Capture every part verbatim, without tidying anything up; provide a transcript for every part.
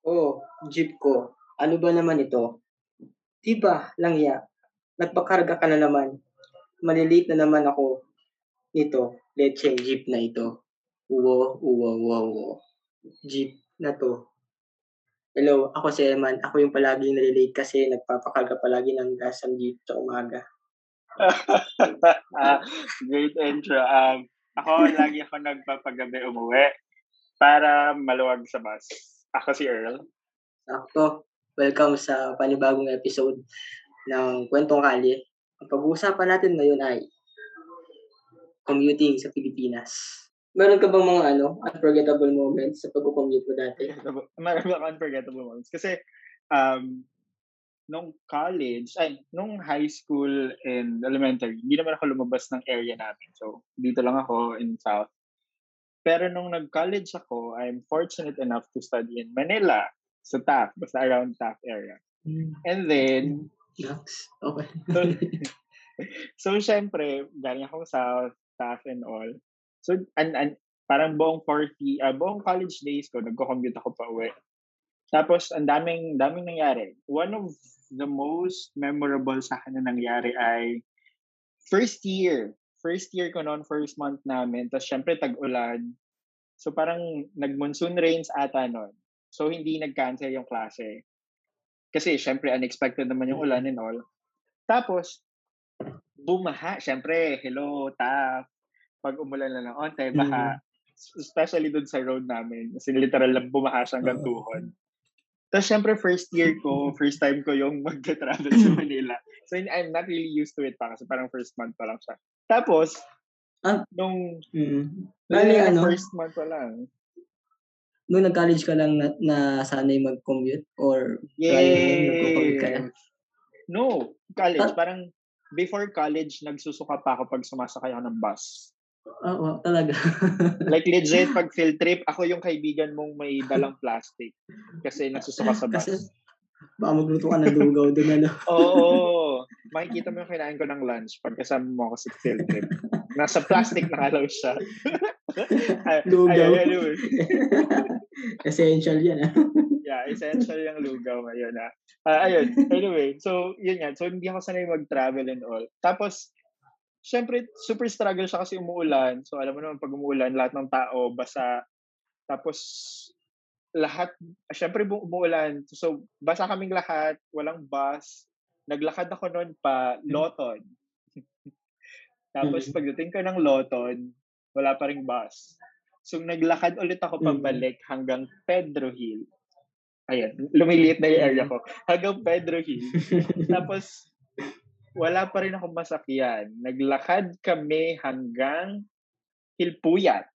Oh, jeep ko. Ano ba naman ito? 'Di ba lang ya, nagpakarga ka na naman. Mali-late na naman ako nito, letseng jeep na ito. Uwo, uwo, wo, wo. Jeep na 'to. Hello, ako si Eman. Ako yung palaging nale-late kasi nagpapakarga palagi ng gas ang jeep sa umaga. Ah, great intro. Um, ako, lagi ako nagpapagabi umuwi para maluwag sa bus. Ako si Earl. Sakto. Welcome sa panibagong episode ng Kwentong Kalye. Ang pag-uusapan natin ngayon ay commuting sa Pilipinas. Meron ka bang mga ano, unforgettable moments sa pagko-commute mo dati? Marami akong unforgettable moments. Kasi, um, nung college, ay, nung high school and elementary, hindi naman ako lumabas ng area namin. So, dito lang ako in South. Pero nung nag-college ako, I'm fortunate enough to study in Manila, sa Taft, basta around Taft area. Mm. And then, Yucks. Okay. so, so syempre, galing akong South, Taft and all. So, an, an, parang buong forty, uh, buong college days ko, nagko-commute ako pa uwi. Tapos, ang daming, daming nangyari. One of the most memorable sa akin na nangyari ay first year. First year ko noon, first month namin. Tapos, syempre, tag-ulan. So, parang nag-monsoon rains ata noon. So, hindi nag-cancel yung klase. Kasi, syempre, unexpected naman yung ulan and all. Tapos, bumaha. Syempre, hello, Taft. Pag umulan na ng onte, baka, especially dun sa road namin. Kasi literal lang bumaha siya hanggang tuhod. Tapos, syempre, first year ko, first time ko yung mag-travel sa Manila. So, I'm not really used to it pa kasi parang first month pa lang siya. Tapos, Ah, nung, mm. nung Ano yung ano? first month pa lang. Nung nag-college ka lang na, na sanay mag-commute or prior nun, nagko-commute ka na? Yes! No, college. Ah, Parang before college, nagsusuka pa ako pag sumasakay ako ng bus. oo, talaga. Like legit, pag field trip, ako yung kaibigan mong may dalang plastic kasi nagsusuka sa Kasi bus. baka magluto ka ng lugaw dun, ano? Oo. Makikita mo yung kinain ko ng lunch pag kasama mo ako sa field trip. Nasa plastic nakalaw siya. Ay, Lugaw. ayun, anyway. Essential yan, ah. Yeah, essential yung lugaw ngayon, ah. Uh, ayun, anyway. So, yun yan. So, hindi ako sanay mag-travel and all. Tapos, syempre, super struggle siya kasi umuulan. So, alam mo naman, pag umuulan, lahat ng tao basa. Tapos, lahat, syempre, umuulan. So, basa kaming lahat. Walang bus. Naglakad ako noon pa, Loton. Tapos, pagdating ko ng Loton, wala pa ring bus. So, naglakad ulit ako pabalik hanggang Pedro Hill. Ayan, lumiliit na yung area ko. Hanggang Pedro Hill. Tapos, wala pa rin akong masakyan. Naglakad kami hanggang Hilpuyat.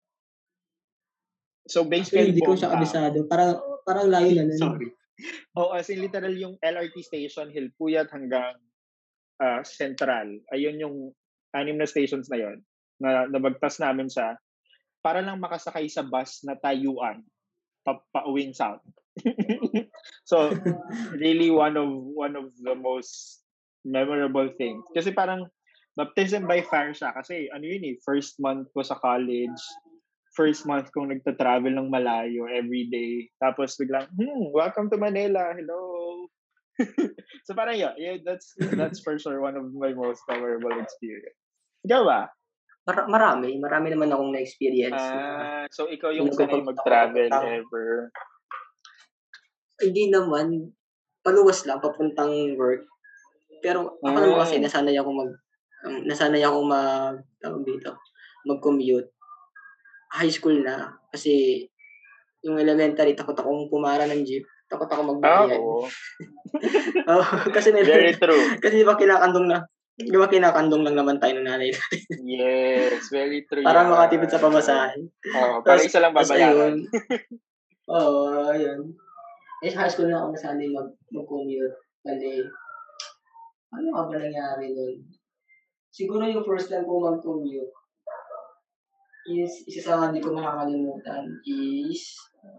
So, basically, hindi ko buong siya town. kabisado. Parang, parang layo na nun. Sorry. Oo, oh, as in literal yung L R T station, Hilpuyat hanggang uh, Central. Ayun yung anim na stations na yon na nabagtas namin siya para lang makasakay sa bus na tayuan pa, pa-uwing south. So, really one of one of the most memorable things. Kasi parang baptism by fire siya. Kasi ano yun eh, first month ko sa college, first month kong nagta-travel ng malayo every day. Tapos biglang, hmm, welcome to Manila. Hello. So parang yun, yeah, that's that's for sure one of my most memorable experience. Ikaw ba? Mar- marami. Marami naman akong na-experience. Ah, na, so ikaw yung sanay mag-travel ever? Hindi naman. Paluwas lang, papuntang work. Pero ako naman kasi, nasanay ako mag, um, nasanay ako mag, tawag dito, mag-commute. High school na. Kasi, yung elementary, takot akong pumara ng jeep. Takot ako magbayad. Oo. Oh, kasi nila, Very true. Kasi di ba kinakandong na, di ba kinakandong lang naman tayo ng nanay natin? Yes, very true. Para yan. Makatipid sa pamasahe. Oo, para isa lang babayaran. Oo, oh, ayun. Eh, high school na ako nasanay mag, mag-commute. Kasi, ano nga ba nangyari nun? Siguro yung first time ko mag-commute, is, isa sa hindi ko makakalimutan is,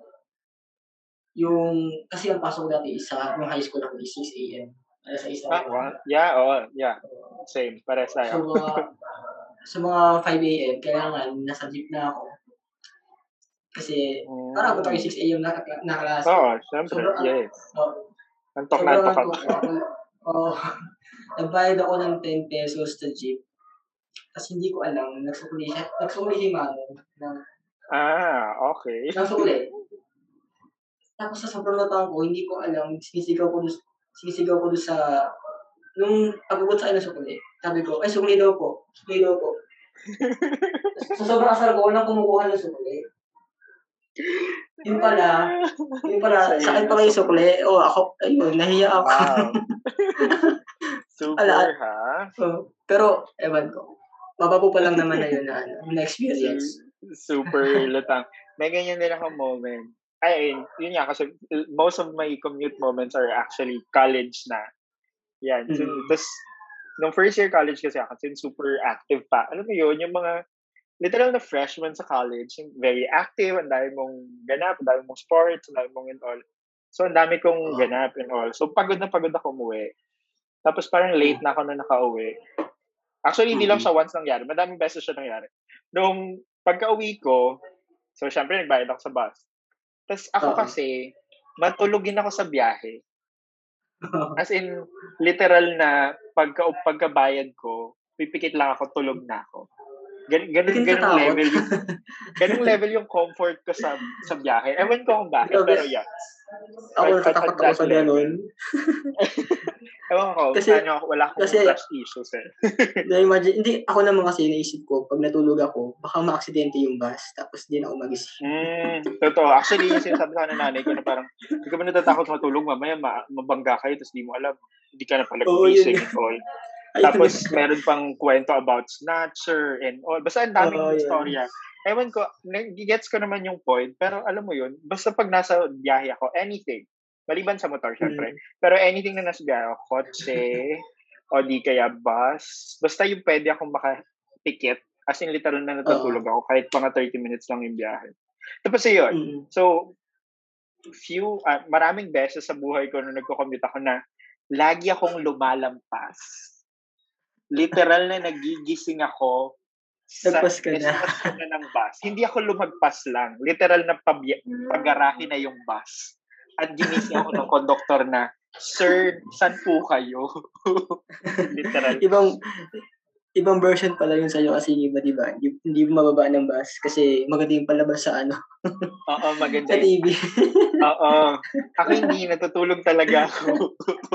yung, kasi ang pasok dati isa, yung high school ako is six a.m. Alas sais na ah, well, yeah, oh, yeah. Same, pares tayo. So, mga, sa mga five a.m., kailangan, nasa jeep na ako. Kasi parang abot ako Hmm. six a.m. na na klase. Oo, siyempre. Sobrang Yes. oo. Antok na Sobrang antok antok ka. ako. Oo. Nagbayad ako ng ten pesos sa jeep. Tapos hindi ko alam, nagsukli siya. Nagsukli si Manong ng Ah, okay. ng sukli. Tapos sa sobrang lutang ko, hindi ko alam, sinisigaw ko dun, sinisigaw ko dun sa, nung pag-abot sa akin ng sukli, sabi ko, ay sukli daw po, sukli daw po. Sa sobrang asar ko, walang kumukuha ng sukli. Yun pala, yun pala, Sa'yo sa akin yung pala yung sukli. sukli. Oh, ako, ayun, nahiya ako. Wow. Ala, Super, ha? oh, pero, ewan ko. Mabapo pa lang naman na yun na, ano, na experience. Su- super lutang. May ganyan din ako moment. Ay, yun nga, kasi most of my commute moments are actually college na. Yan. So, Mm. Tapos, nung first year college kasi ako, since super active pa, alam mo yun, yung mga literal na freshman sa college, yung very active, ang dami mong ganap, ang dami mong sports, ang dami mong and all. So, ang dami kong Oh. ganap and all. So, pagod na pagod ako umuwi. Tapos, parang late na ako na nakauwi. Actually, hindi lang siya once nangyari. Madaming beses siya nangyari. Nung pagka-uwi ko, so, syempre, nagbayad ako sa bus. Tapos, ako Oo. kasi, matulogin ako sa biyahe. As in, literal na pagka pagkabayad ko, pipikit lang ako, tulog na ako. Gan ganun, ganung level yung ganung level yung comfort ko sa sa biyahe. Ewan ko kung bakit, pero yeah. Ako natatakot ako sa ganun. Ewan ko, kasi, ano, wala akong kasi, trust issues eh. Na-imagine, hindi, ako naman kasi naisip ko, pag natulog ako, baka ma-aksidente yung bus, tapos di na ako magising. Mm, totoo. Actually, yung sinasabi sa nanay ko na parang, hindi ka ba natatakot matulog, mamaya ma- mabangga kayo, tapos di mo alam, hindi ka na pala gumising and all. Tapos, meron pang kwento about snatcher and all. Basta ang daming oh, istorya. Ewan ko, gets ko naman yung point, pero alam mo yun, basta pag nasa biyahe ako, anything, maliban sa motor, syempre, mm. pero anything na nasa biyahe ako, kotse, o di kaya bus, basta yung pwede akong makapikit, as in literal na natutulog uh-huh. ako, kahit mga thirty minutes lang yung biyahe. Tapos yun, mm. so, few, uh, maraming beses sa buhay ko nung nagko-commute ako na, lagi akong lumalampas. Literal na nagigising ako sa destinasyon na ng bus. Hindi ako lumagpas lang. Literal na pabya- pagarahe na yung bus. At ginising ako ng konduktor na, Sir, saan po kayo? Literal. Ibang ibang version pala yun sa'yo kasi iba, di ba? Hindi, hindi mababa ng bus kasi maganda yung palabas sa ano. Oo, maganda. Sa T V. Oo. Ako hindi, natutulog talaga ako.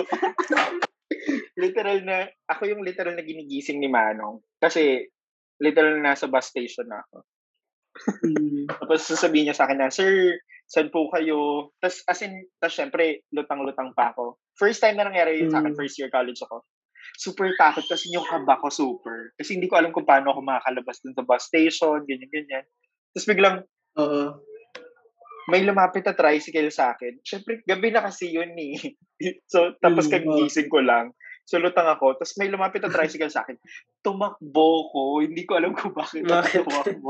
Literal na, ako yung literal na ginigising ni Manong. Kasi, literal na nasa bus station na ako. mm. Tapos sasabihin niya sa akin na, Sir, saan po kayo? Tapos, as in, tapos syempre, lutang-lutang pa ako. First time na nangyari yun mm. sa akin, first year college ako. Super takot kasi yung kaba ko super. Kasi hindi ko alam kung paano ako makakalabas dun sa bus station, ganyan-ganyan. Tapos biglang, uh-huh. may lumapit na tricycle sa akin. Siyempre, gabi na kasi yun eh. So, tapos mm, kagising ko lang. So, lutang ako. Tapos may lumapit na tricycle sa akin. Tumakbo ko. Hindi ko alam kung bakit ako tumakbo.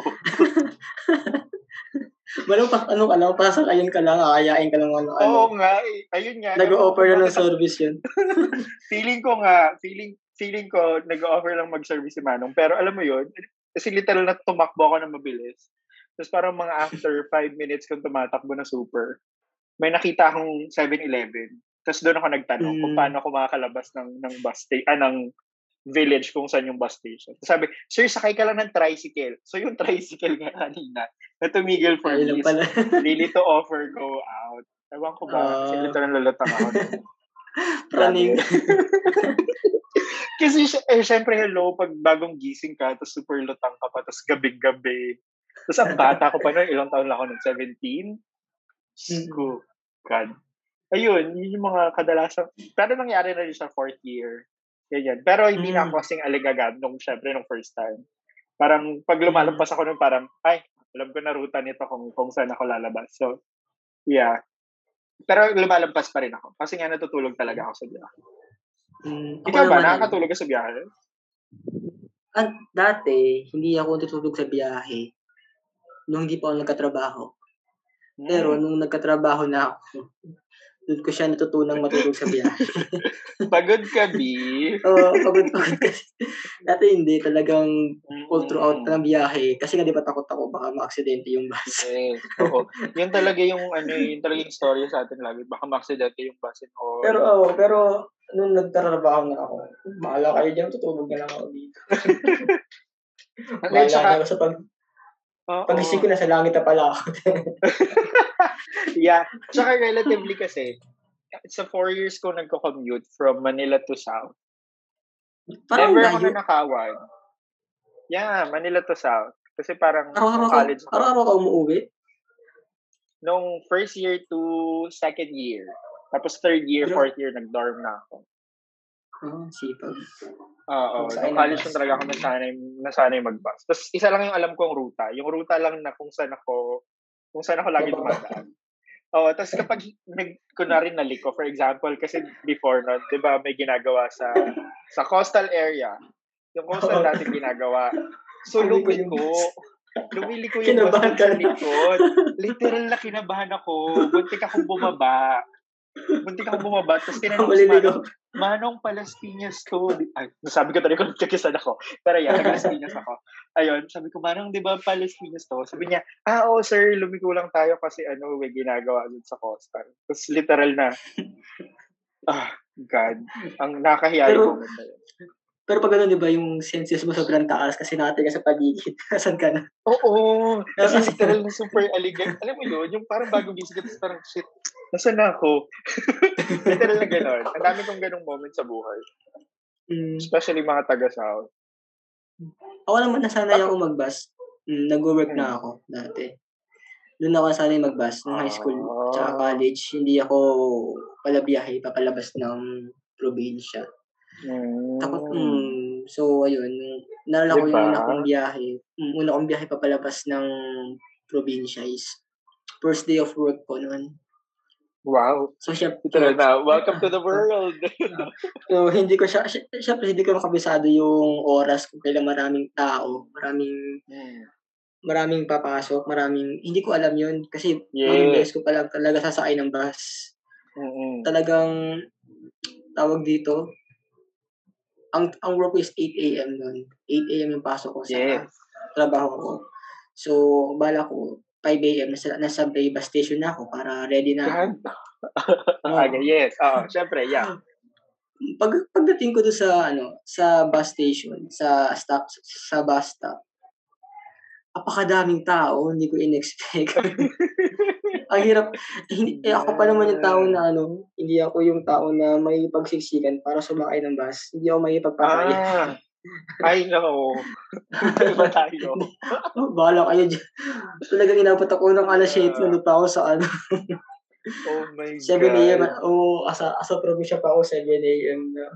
Walang pa, ano ka lang, pasakayin ka lang, aayain ka lang. Ano, Oo nga. Eh. Ayun nga. Nag-o-offer na ng service yun. feeling ko nga, feeling feeling ko, nag-o-offer lang mag-service si Manong. Pero alam mo yun, kasi literal na tumakbo ako ng mabilis. Tapos parang mga after five minutes kung tumatakbo na super, may nakita akong seven eleven. Tapos doon ako nagtanong mm. kung paano ako makakalabas ng, ng bus station, ah, ng village kung saan yung bus station. Tapos sabi, Sir, sakay ka lang ng tricycle. So yung tricycle nga kanina, na tumigil for Ay, me is really to offer go out. Ewan ko ba, uh, kasi literal lulutang ako. Praning. Kasi eh, syempre, hello, pag bagong gising ka, tapos super lutang ka pa, tapos gabi-gabi. Tapos ang bata ko pa noon, ilang taon lang ako noon, seventeen. Ko, God. Ayun, yun yung mga kadalasan. Pero nangyari na rin sa fourth year. Ganyan. Pero hindi mm. na ako kasing aligagad nung, syempre, nung first time. Parang, pag lumalampas ako nung parang, ay, alam ko na ruta nito kung, kung saan ako lalabas. So, yeah. Pero lumalampas pa rin ako. Kasi nga natutulog talaga ako sa biyahe. Mm, Ikaw ba, nakakatulog ka sa biyahe? At dati, hindi ako natutulog sa biyahe. Nung hindi pa ako nagkatrabaho. Mm. Pero nung nagkatrabaho na ako, Doon ko siya natutunang matulog sa biyahe. Pagod ka, B. Oo, pagod-pagod kasi. Dati hindi, talagang all throughout Mm. ng biyahe. Kasi nga di ba takot ako baka maaksidente yung bus. Yes, oo. Yun talaga yung ano, yun talaga yung story sa atin lagi. Baka maaksidente yung bus and all. Pero oo, pero nung nagtatrabaho na ako, bahala kayo diyan, tutulog na lang ako dito. Hindi, Bahala tsaka, na ako sa pag oo. pagising ko nasa langit na pala ako. Yeah. Tsaka relatively kasi, sa four years ko nagko-commute from Manila to South. Parang Never ako layo. nanakawan. Yeah, Manila to South. Kasi parang Araw-araw nung ka, college ko, araw-araw ka umuwi? nung first year to second year. Tapos third year, Gra- fourth year, nag-dorm na ako. Oh, sipag. Oo, Magsakay nung ng college bus. lang talaga ako nasanay, nasanay mag-bus. Tapos isa lang yung alam kong ruta. Yung ruta lang na kung saan ako, kung saan ako lagi Mababa. dumadaan. Oo, tapos kapag nag, kunwari naliko, for example, kasi before nun, di ba may ginagawa sa sa coastal area. Yung coastal Oo. dati ginagawa. So, Lumiko yung lumiko. bus. Lumili ko yung bus Kinabahan dun ka sa na. likod. Literal na kinabahan ako. Buntik akong bumaba. Buntik akong bumaba. Tapos tinanong ko si Maliligo. Manong, Manong, Palas Piñas to. Ay, sabi ko talaga kung kakisan ako. Pero yan, Palas Piñas ako. Ayun, sabi ko, Manong, di ba Palas Piñas to? Sabi niya, ah, oo, sir, lumiko lang tayo kasi ano, may ginagawa dun sa coastal. Tapos literal na, ah, God, ang nakahiya Pero, yung moment na yun. pero pag ano, di ba, yung senses mo sobrang taas kasi nakatingin ka sa paligid. Asan ka na? Oo, kasi Kasi- literal na super aligan. Alam mo yun, yung parang bagong gising ka, tapos parang, shit, nasaan na ako? Literal na gano'n. Ang dami kong ganong moment sa buhay. Mm. Especially mga taga-South. Ako naman nasanay ako mag-bus. Mm, nag-work Hmm. na ako dati. Doon ako nasanay mag-bus nung high school tsaka Ah. college. Hindi ako pala biyahe, papalabas ng probinsya. Hmm. Takot, mm, so ayun, naalala ko Diba? yung una kong biyahe. Mm, una kong biyahe papalabas ng probinsya is first day of work ko noon. Wow. So siya, Literal so, na, welcome to the so, world. so hindi ko siya, sy- syempre hindi ko makabisado yung oras kung kailan maraming tao, maraming Hmm. maraming papasok, maraming, hindi ko alam yun kasi Yeah. bagong beses ko pa lang talaga sasakay ng bus. Mm-mm. Talagang, tawag dito, ang ang work ko is eight a.m. nun. eight a.m. yung pasok ko sa Yes. trabaho ko. So, bala ko, five a.m. nasa, nasa bay bus station na ako para ready na ako. God. Okay, yes. Oo, syempre, yeah. Pag pagdating ko doon sa ano, sa bus station, sa stop, sa bus stop, apakadaming tao, hindi ko in-expect. Ang hirap, hindi, eh, ako pa naman yung tao na ano, hindi ako yung tao na may pagsiksikan para sumakay ng bus. Hindi ako may pagpapaya. Ah. I know. Iba tayo. Oh, bahala kayo dyan. Talagang inabot ako ng alas eight, nandun pa ako sa ano. Oh my seven a.m. God. Oo, asa, asa probinsya pa ako, seven a.m. na.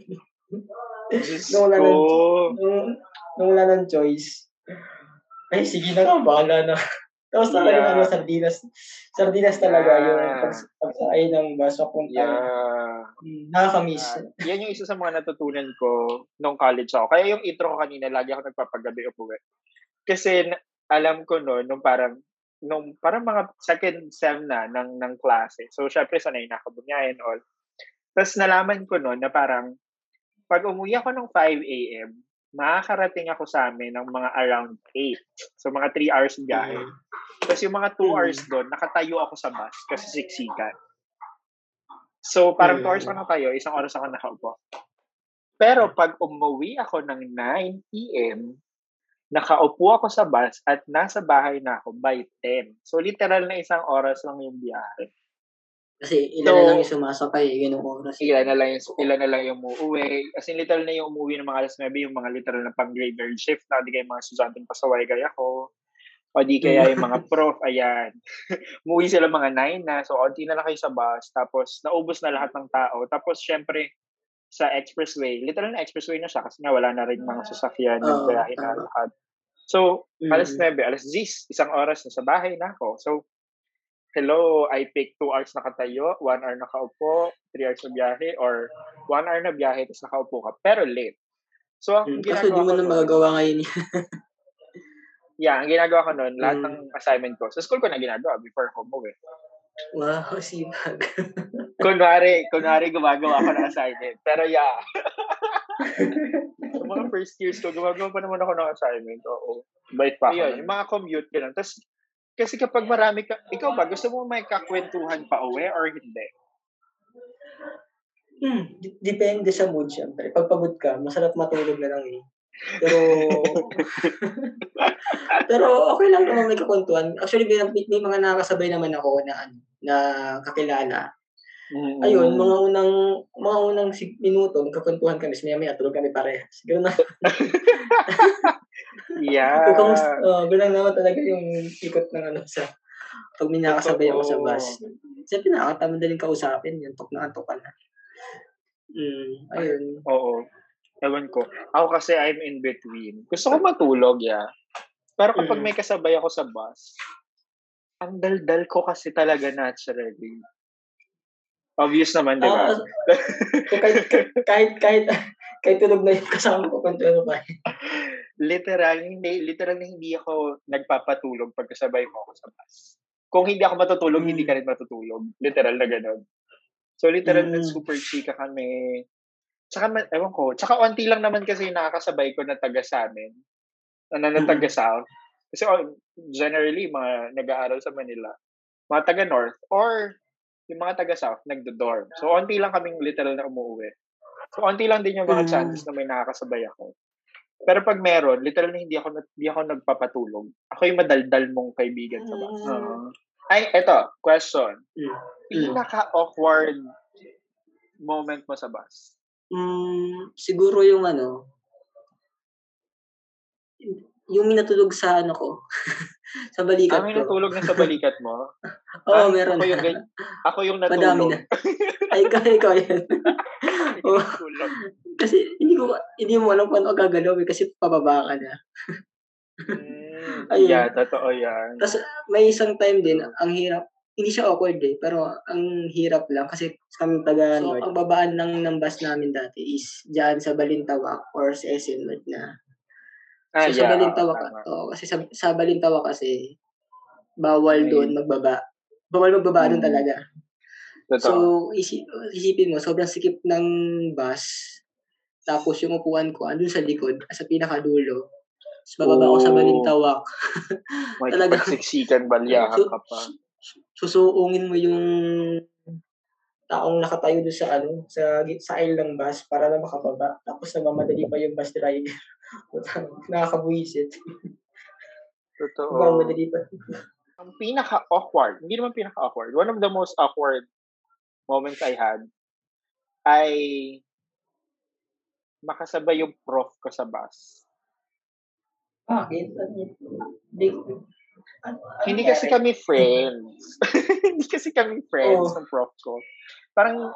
Diyos Nung wala ko. ng, nung, nung wala ng choice. Ay, sige na nga, bahala na. Tapos talagang Yeah. ano, sardinas. Sardinas talaga Yeah. yung pag- pagsakay ng bus papuntang. Yeah. Hmm, nakakamiss. Uh, yan yung isa sa mga natutunan ko nung college ako. Kaya yung intro ko kanina, lagi ako nagpapagabi upuwi. Kasi na- alam ko no, nung parang, nung parang mga second sem na ng, ng klase. So, syempre, sanay na ako bunyayan all. Tapos nalaman ko no, na parang, pag umuwi ako ng five a.m., makakarating ako sa amin ng mga around eight. So, mga three hours biyahe. Mm. Tapos yung mga two Mm. hours doon, nakatayo ako sa bus kasi siksikan. So, parang Mm. two hours ako nakayo, isang oras ako nakaupo. Pero pag umuwi ako ng nine p.m., nakaupo ako sa bus at nasa bahay na ako by ten. So, literal na isang oras lang yung biyahe. Kasi ilan So, na lang yung sumasakay, ganung oras. Ilan na lang yung, ilan na lang yung umuwi. As in, literal na yung umuwi ng mga alas nine, yung mga literal na pang graveyard shift na, di kaya mga estudyanteng pasaway gaya ko. O di kaya yung mga prof, ayan. Umuwi sila mga nine na, so onti na lang kayo sa bus, tapos naubos na lahat ng tao. Tapos, syempre, sa expressway, literal na expressway na siya kasi nga wala na rin mga sasakyan ng Oo, biyahe na tama. lahat. So, Mm. alas nine, alas ten, isang oras na sa bahay na ako. So, hello, I take two hours nakatayo, one hour nakaupo, three hours na biyahe, or one hour na biyahe, tapos nakaupo ka, pero late. So, ang Mm. Kaso di ginagawa mo ko na nun, magagawa ngayon. yeah, ang ginagawa ko nun, lahat Mm. ng assignment ko, sa school ko na ginagawa before ako umuwi. Wow, sipag. Kunwari, kunwari gumagawa ako ng assignment. Pero yeah, sa mga first years ko, gumagawa pa naman ako ng assignment. Oo. Bait pa Ayun, ako. yung mga commute, ganun. Tapos, kasi kapag marami ka, ikaw ba, gusto mo may kakwentuhan pa uwi or hindi? Hmm, d- depende sa mood syempre. Pag pagod ka, masarap matulog na lang eh. Pero, pero okay lang naman may kakwentuhan. Actually, may, may, may mga nakakasabay naman ako na, ano, na kakilala. Mm-hmm. Ayun, mga unang, mga unang sig- minuto, magkakwentuhan kami, maya maya tulog kami parehas. Ganoon na. Yeah. Kung kamusta, uh, ganun naman talaga yung ikot ng ano sa, pag may nakasabay ako sa bus. Siyempre nakakatamad din kausapin, yung tok na antok ka na. Mm, ayun. Oo. Ewan ko. Ako kasi I'm in between. Gusto ko matulog, yeah. Pero kapag Mm. may kasabay ako sa bus, ang daldal ko kasi talaga naturally. Obvious naman, di ba? Ah, so kahit, kahit, kahit, kahit tulog na yung kasama ko, kung ano ba? Literal, hindi, literal na hindi ako nagpapatulog pag kasabay mo ako sa bus. Kung hindi ako matutulog, Mm. hindi ka rin matutulog. Literal na gano'n. So, literal Mm. na super chika kami. Tsaka, ma- ewan ko, tsaka onti lang naman kasi yung nakakasabay ko na taga sa amin. Na, na taga South. Kasi oh, generally, mga nag-aaral sa Manila, mga taga North, or yung mga taga South, nagdo-dorm. So, onti lang kaming literal na umuwi. So, onti lang din yung mga Mm. chances na may nakakasabay ako. Pero pag meron, literal na hindi ako, hindi ako nagpapatulog. Ako yung madaldal mong kaibigan sa bus. Mm. Uh, ay, eto, question. Mm. Pinaka-awkward moment mo sa bus? Mm, siguro yung ano, yung minatulog sa ano ko, sa balikat ah, may ko. natulog na sa balikat mo? Oo, oh, Ay, meron ako na. Yung, ako yung natulog. Madami na. Ay, ikaw, ikaw yan. oh. Kasi hindi ko, hindi mo alam kung ano gagalaw eh, kasi pababa ka na. mm, Ayun. Yeah, totoo yan. Tapos may isang time din, ang hirap, hindi siya awkward eh, pero ang hirap lang kasi kami taga so, North. Ang babaan lang ng bus namin dati is dyan sa Balintawak or sa S M North na. Ah, So, yeah, sa Balintawak, uh, oh, kasi sa, sa Balintawak kasi, bawal doon magbaba. Bawal magbaba mm. doon talaga. Totoo. So, isip, isipin mo, sobrang sikip ng bus. Tapos yung upuan ko, andun sa likod, sa pinakadulo. Tapos bababa ako sa Balintawak. May kapagsiksikan, balyahan so, ka pa. Susuungin mo yung taong nakatayo doon sa ano, sa sa aisle ng bus para na makababa. Tapos nagmamadali pa yung bus driver. Nakakabuisit. Totoo. Nagmamadali pa. Ang pinaka-awkward, hindi naman pinaka-awkward, one of the most awkward moments I had ay makasabay yung prof ko sa bus. Bakit? Hindi kasi kami friends. Hindi kasi kami friends oh. ng prof ko. Parang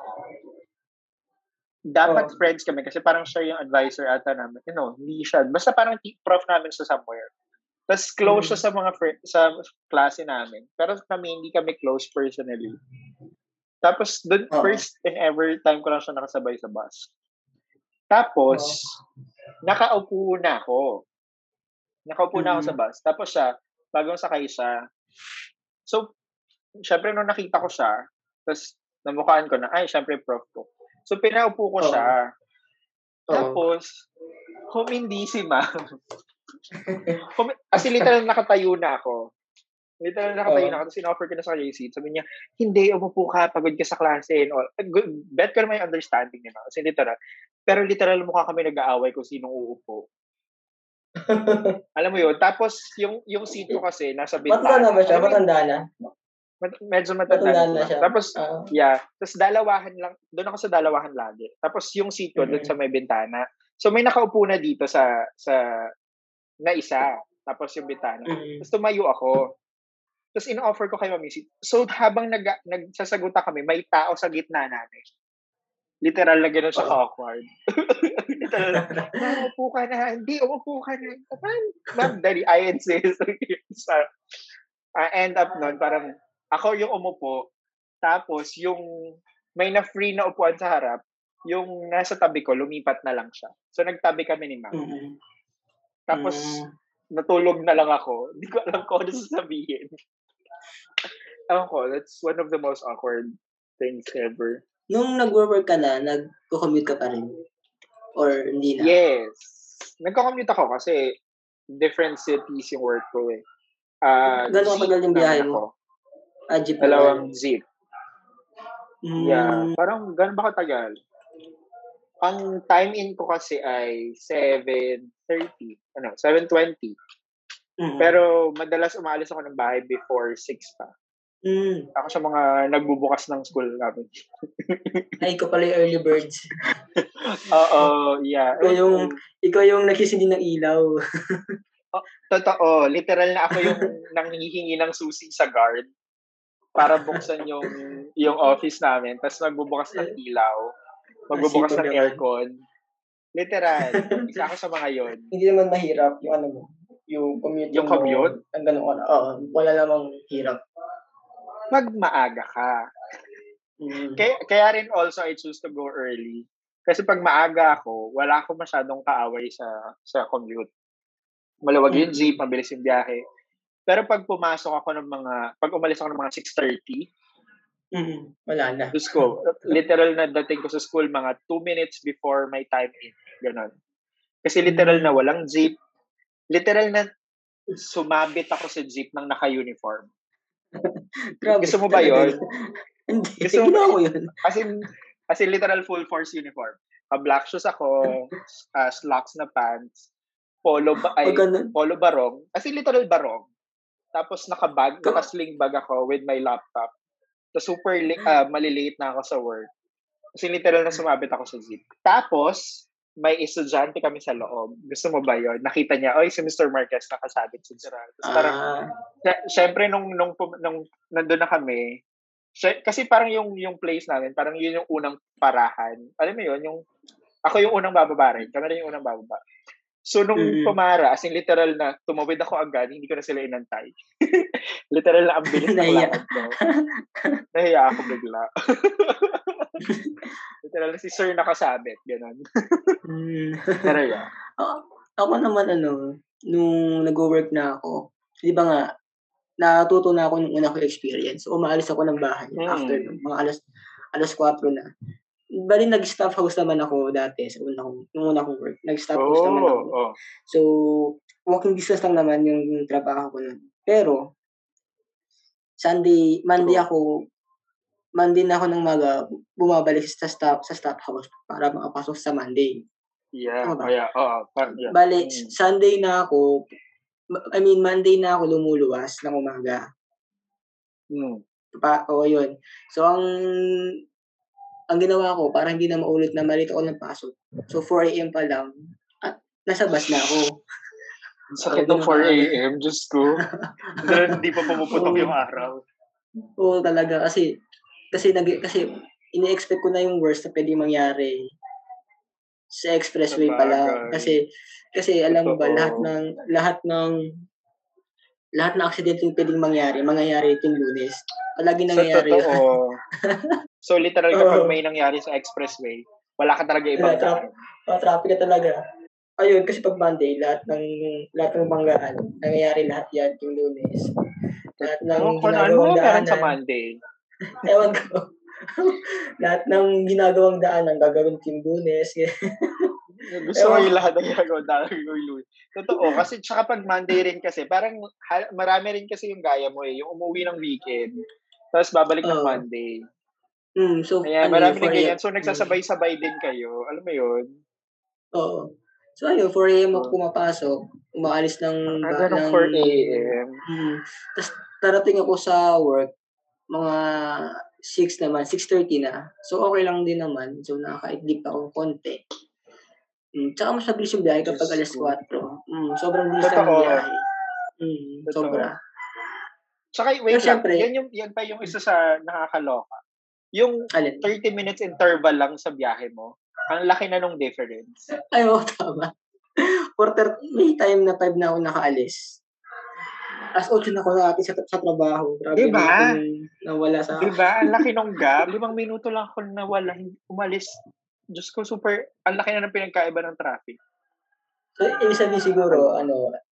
dapat oh. friends kami kasi parang siya yung advisor ata namin. You know, hindi siya. Basta parang prof namin sa somewhere. Tapos close siya mm. sa mga fr- sa klase namin. Pero kami, hindi kami close personally. Tapos, dun, oh. first and ever time ko lang siya nakasabay sa bus. Tapos, oh. nakaupo na ako. Nakaupo mm. na ako sa bus. Tapos siya, bagong sakay siya. So, syempre nung nakita ko siya, tapos namukhaan ko na, ay, syempre prof ko. So, pinaupo ko oh. siya. Oh. Tapos, humindi si ma'am. As in, literal nakatayo na ako. Literal nakatayo oh. na ako. Tapos, in-offer ko na sa kanya yung seat. Sabi niya, hindi, umupo ka, pagod ka sa klase. And all. Bet ko na may understanding niya. Kasi literal. Pero literal, mukha kami nag-aaway kung sinong uupo. Alam mo yun? Tapos, yung yung seat ko kasi, nasa bintana. Matanda na ba siya? Matanda na? Medyo matanda, matanda na siya. Tapos, uh, yeah. Tapos, dalawahan lang. Doon ako sa dalawahan lagi. Tapos, yung seat ko, mm-hmm. doon sa may bintana. So, may nakaupo na dito sa, sa, na isa. Tapos, yung bintana. Mm-hmm. Tapos, tumayo ako. Tapos, in-offer ko kay mami seat. So, habang nag, nagsasagutan kami, may tao sa gitna namin. Literal na gano'n siya oh. awkward. Literal na, umupo ka na. Hindi, umupo ka na. Ma'am, dali, I insist. So, uh, end up nun, parang, ako yung umupo, tapos yung may na-free na upuan sa harap, yung nasa tabi ko, lumipat na lang siya. So, nagtabi kami ni ma'am. Mm-hmm. Tapos, mm-hmm. natulog na lang ako. Hindi ko alam kung ano sasabihin. ewan ko, that's one of the most awkward things ever. Nung nagwo-work ka na, nagko-commute ka pa rin? Or hindi na? Yes. Nagko-commute ako kasi different cities yung work ko eh. Uh, Gano'ng katagal yung biyahe naman mo? ako. Ah, jeep Dalawang naman. jeep. Mm. Yeah. Parang gano'n ba katagal? Ang time in ko kasi ay seven thirty. Ano? seven twenty. Mm. Pero madalas umalis ako ng bahay before six pa. Mm. Ako sa mga nagbubukas ng school namin. Ay, ikaw pala yung early birds. Oo, yeah. Ikaw yung, ikaw yung nagsisindi ng ilaw. Oh, totoo. Literal na ako yung nanghihingi ng susi sa guard para buksan yung yung office namin. Tapos magbubukas ng ilaw. Magbubukas ng aircon. Literal. Isa ako sa mga yon. Hindi naman mahirap yung ano mo. Yung commute Yung commute? Mo, ang ganun. Oo, wala namang hirap. Pag maaga ka. Mm. Kaya, kaya rin also I choose to go early. Kasi pag maaga ako, wala akong masyadong kaaway sa sa commute. Maluwag yung jeep, mabilis yung biyahe. Pero pag pumasok ako ng mga, pag umalis ako ng mga six thirty, mm-hmm. wala na. Diyos ko, literal na dating ko sa school mga two minutes before my time in. Ganon. Kasi literal mm-hmm. na walang jeep. Literal na sumabit ako sa jeep ng naka-uniform. Grabe, gusto mo ba yun? Hindi, gusto mo ba yun? As in, as in literal full force uniform. Pa-black shoes ako, uh, slacks na pants, polo ba ay polo barong. As in literal barong. Tapos naka-bag, naka-sling bag ako with my laptop. So super uh, malilate na ako sa work. Kasi literal na sumabit ako sa jeep. Tapos may estudyante kami sa loob. Gusto mo ba yun? Nakita niya, oy, si Mister Marquez nakasabit sa jeep. Tapos parang, ah. syempre nung, nung, nung nandun na kami, sy- kasi parang yung, yung place namin, parang yun yung unang parahan. Alam mo yun, yung, ako yung unang bababa rin. Kami rin yung unang bababa. So, nung mm-hmm. pumara, as in literal na, tumawid ako agad, hindi ko na sila inantay. Literal na, ang bilis ng lakad ko. Nahiya ako bigla. Literal na, si Sir nakasabit. Ganon. Pero yeah. Ako, ako naman, ano, nung nag-work na ako, di ba nga, natuto na ako nung una ko experience. So, umaalis ako ng bahay mm. after mga alas, alas kwatro na. Bali, nag-staff house naman ako dati sa una kong, nung una kong work. Nag-staff oh, house naman ako. Oh. So, walking distance lang naman yung, yung trabaho ko nun. Pero, Sunday, Monday ako, Monday na ako ng maga, bumabalik sa staff, sa staff house para makapasok sa Monday. Yeah, oh, yeah. Oh, yeah. Bali, mm. Sunday na ako, I mean, Monday na ako lumuluwas ng umaga. Mm. Pa, o, oh, yun. So, ang ang ginawa ko, para hindi na maulit na malit ako ng pasok. So, four a.m. pa lang, at nasa bus na ako. Sakit ng four a.m., Diyos ko. Hindi pa pumuputok oh, yung araw. Oo, oh, talaga. Kasi, kasi, nag, kasi, ini-expect ko na yung worst na pwede mangyari sa expressway pa lang. Kasi, kasi alam mo ba, lahat ng, lahat ng, lahat ng accident yung pwedeng mangyari, mangyayari itong Lunes. Palagi nangyayari yun. So, literal kapag oh. may nangyari sa expressway, wala ka talaga ibang daan. Oh, traffic na talaga. Ayun, kasi pag Monday, lahat ng lahat ng banggaan, nangyayari lahat yan yung Lunes. Lahat ng oh, ginagawang ano daanan. Sa Monday? Ewan ko. Lahat ng ginagawang daanan, gagawin yung Lunes. Gusto mo yung lahat ng ginagawang daanan yung Lunes. Totoo, kasi tsaka pag Monday rin kasi, parang marami rin kasi yung gaya mo eh, yung umuwi ng weekend, tapos babalik ng oh. Monday. Mm, so, Kaya ano, marami rin ganyan. So, nagsasabay-sabay din kayo. Alam mo yun? Oo. So, ayun, four a.m. ako pumapasok. Umaalis ng... Ba, ng four a.m. Mm, Tapos, tarating ako sa work, mga six naman, six thirty na. So, okay lang din naman. So, nakaka-idlip ako konti. Mm, tsaka mas mabilis yung biyahe kapag alas kwatro. Mm, sobrang bilis lang yung biyahe. Mm, sobra. Tsaka, wait so, lang. Syempre, yan, yung, yan pa yung isa sa nakakaloka. Yung alin? thirty minutes interval lang sa biyahe mo, ang laki na nung difference. Ay, oo, tama. For thirty, may time na five na ako nakaalis. As eight na ako na sa, sa trabaho. Grabe diba? Na nawala sa... Diba? Ang laki nung gap. Limang minuto lang ako nawala. Umalis. Diyos ko, super... Ang laki na ng pinagkaiba ng traffic. So, ibig sabihin siguro, ano,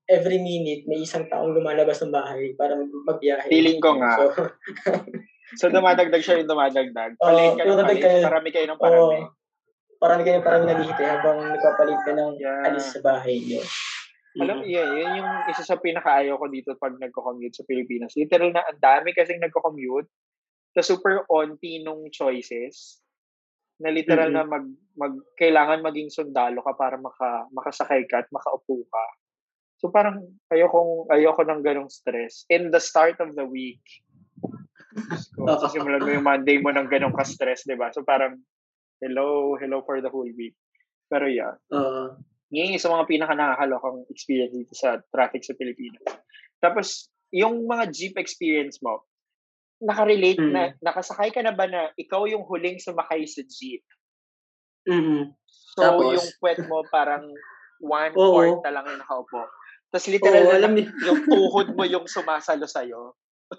every minute may isang taong lumalabas ng bahay para magbiyahe. Feeling ko nga. So, so dumadagdag siya yung dumadagdag. Oo, Palit ka ng dumadagdag palit, kayo. parami kayo ng parami. Oo. Parami kayo parami naghihintay habang nagpapalit ka ng Yeah. alis sa bahay niyo. Alam, yeah, yun yung isa sa pinakaayaw ko dito pag nagko-commute sa Pilipinas. Literal na ang dami kasing nagko-commute. Na super onti nung choices. Na literal Mm-mm. na mag, mag kailangan maging sundalo ka para maka, makasakay ka at makaupo ka. So parang ayokong ayoko ng ganong stress. In the start of the week. So, sisimulan mo yung Monday mo ng ganong ka-stress, di ba? So parang hello, hello for the whole week. Pero yeah. Uh, Yung isa mga pinaka-nakakalokang experience dito sa traffic sa Pilipinas. Tapos, yung mga jeep experience mo, nakarelate mm. na, nakasakay ka na ba na ikaw yung huling sumakay sa jeep? Mm-hmm. So, Tapos, yung puwet mo parang Oo. one-fourth na lang yung nakaupo. Tapos literal Oo, na, alam na niyo. yung tuhod mo yung sumasalo sa'yo.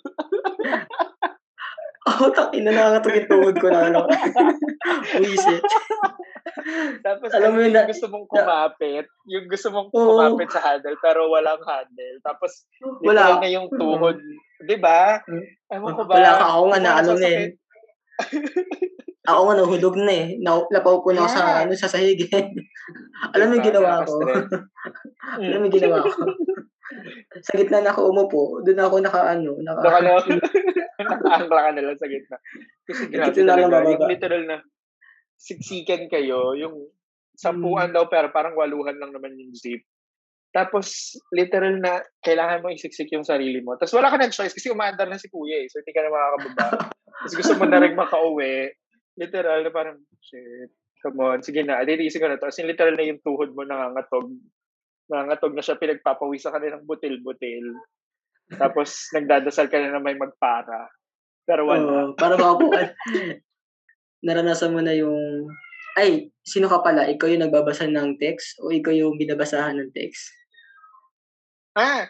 Oh, takin na nakakatog yung tuhod ko na ano. Buisit. Tapos Alam mo ano yun yung na- gusto mong kumapit, yung gusto mong Oo. kumapit sa handle pero walang handle. Tapos Wala. literal na yung tuhod, 'di ba? Ewan ko ba? Wala ka, ako nga Hindi na ako ano na eh. nasasakit. Ako nga nahulog na eh. Na, napaw ko na ako sa, Yeah. ano, sa sahig. Alam mo yung Diba? ginawa ko? Nakaka-stress. Alam mo yung ginawa ko? Sa gitna na ako umupo, doon ako naka, ano, naka, Baka na, nakaangla ka na lang sa gitna. Kasi grabe Gitna na lang talaga. bababa. Yung literal na siksikan kayo, yung sampuan Hmm. daw pero parang waluhan lang naman yung jeep. Tapos, literal na kailangan mo isiksik yung sarili mo. Tapos wala ka ng choice kasi umaandar na si kuya eh. So, hindi ka na makakababa. Tapos gusto mo na rin makauwi. Literal na parang, shit, come on, sige na, adilisin ko na to. As in, literal na yung tuhod mo nangangatog. Nangangatog na siya, pinagpapawisan ka na ng butil-butil. Tapos, nagdadasal ka na na may magpara. Pero wala. Oo, para ako, naranasan mo na yung, ay, sino ka pala? Ikaw yung nagbabasa ng text o ikaw yung binabasahan ng text? Ah!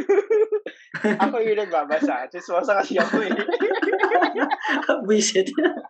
Ako yung nagbabasa. Chismosa kasi ako eh. Buisit.